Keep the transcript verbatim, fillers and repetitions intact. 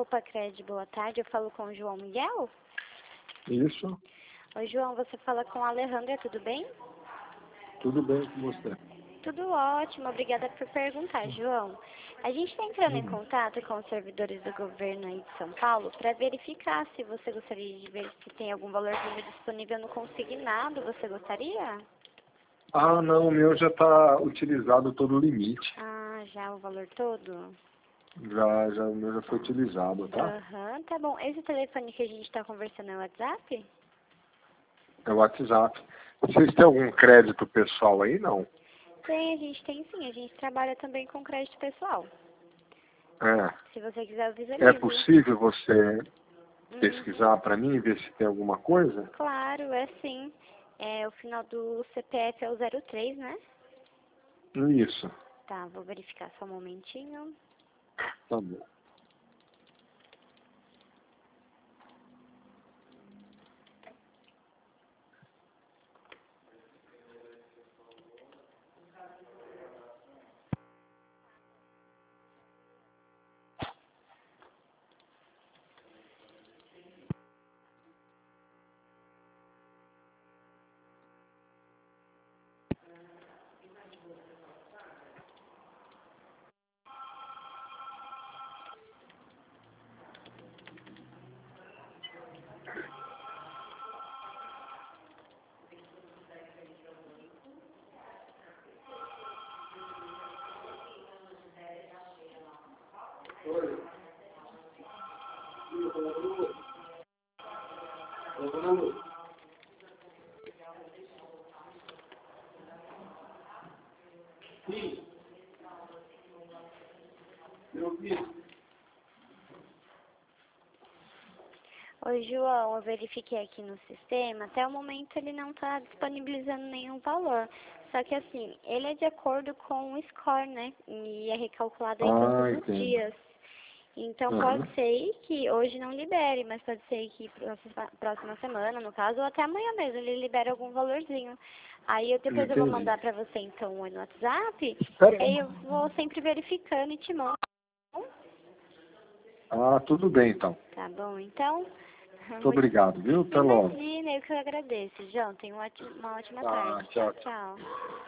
Opa, Cred, boa tarde. Eu falo com o João Miguel? Isso. Oi, João, você fala com a Alejandra, tudo bem? Tudo bem com você? Tudo ótimo, obrigada por perguntar, João. A gente está entrando em Hum. contato com os servidores do governo aí de São Paulo para verificar se você gostaria de ver se tem algum valorzinho disponível no consignado. Você gostaria? Ah, não, o meu já está utilizado todo o limite. Ah, já o valor todo? Já, já, o meu já foi utilizado, tá? Aham, tá bom. Esse telefone que a gente está conversando é o WhatsApp? É o WhatsApp. Vocês têm algum crédito pessoal aí? Não. Tem, a gente tem sim. A gente trabalha também com crédito pessoal. É. Se você quiser, eu É visualizo. possível você Uhum. pesquisar para mim e ver se tem alguma coisa? Claro, é sim. É, o final do C P F é o zero três, né? Isso. Tá, vou verificar só um momentinho. Tá bom. Oi. Sim. Eu vi. Oi, João, eu verifiquei aqui no sistema. Até o momento ele não está disponibilizando nenhum valor. Só que assim, ele é de acordo com o score, né? E é recalculado aí todos Ah, os entendo. dias. Então Uhum. pode ser que hoje não libere, mas pode ser que próxima, próxima semana, no caso, ou até amanhã mesmo, ele libere algum valorzinho. Aí eu, depois eu vou Entendi. mandar pra você então um oi no WhatsApp, Espera e aí. aí eu vou sempre verificando e te mando. Ah, tudo bem então. Tá bom? Então, Muito muito... obrigado, viu? Até logo. imagina, eu que eu agradeço, João. Tenha uma ótima, uma ótima Tá, tarde. Tchau, tchau, tchau. tchau.